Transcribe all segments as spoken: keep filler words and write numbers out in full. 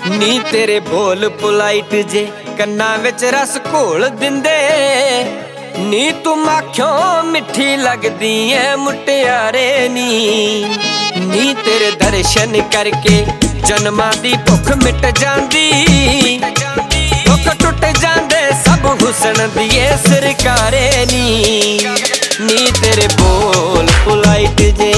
नी तेरे बोल पोलाइट जे कन्ना विच रस घोल दिंदे। नी तू आखियों मिठी लगदी ऐ मुटियारे नी। नी तेरे दर्शन करके जन्मां दी भुख मिट जांदी। दुख टुट जांदे सब हुसन दिए सरकारे नी। नी तेरे बोल पोलाइट जे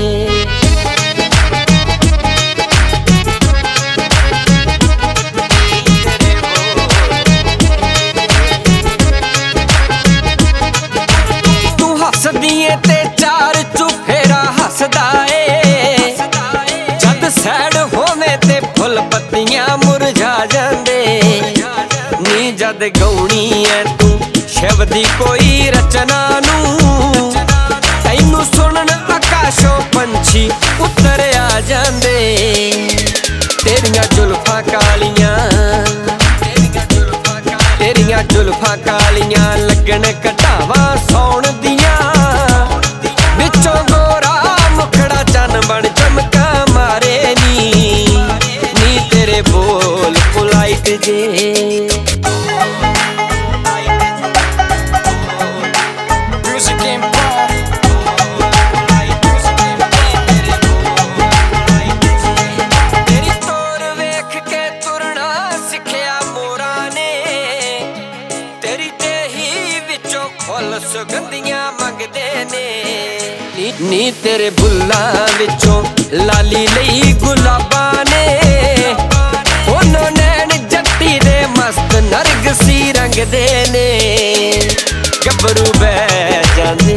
हसदिए ते चार चुफेरा हसदा ए। जद सैड होवे ते फुल पत्तियां मुरझा जांदे। नी जद गौनी है तू शिव दी कोई रचना नू। तैनू सुनन आकाशों पंछी उतर आ जांदे। तेरियां जुल्फां कालियां तेरियां जुल्फां कालियां लगन कटावा सौण दियां। विचों गोरा मुखड़ा चन बन चमका मारे नी। नी तेरे बोल पोलाइट जे सुगंधियां मंगदे ने। नी, नी तेरे बुल्लां विचों लाली लई गुलाबां ने। ओनों नैन जट्टी दे मस्त नरगसी रंगदे ने। गब्बरू बह जांदे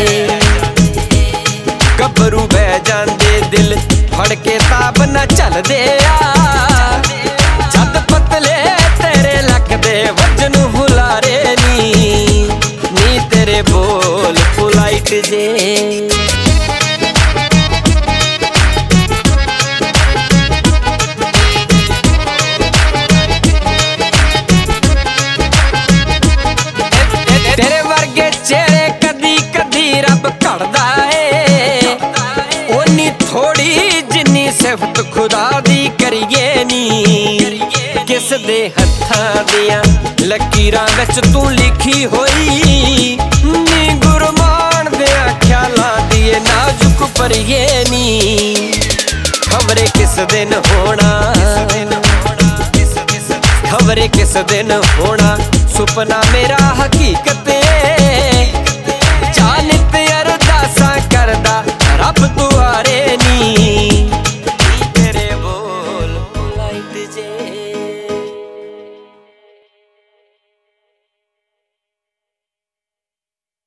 गब्बरू बह जांदे दिल फड़ के ताब न चलदे आ। जद पतले तेरे लकदे वजन हुलारे नी। तेरे बोल पोलाइट जे तेरे वर्गे चेहरे कदी कदी रब घड़दा ए। ओनी थोड़ी जिन्नी सिफत खुदा दी करिए नी। किस दे हत्थां दियां लकीरां विच तू लिखी होई। नी गुरमान दे ख्यालां दिए नाजुक परिए नी। खबरे किस दिन होना खबरे किस दिन होना सुपना मेरा हकीकत।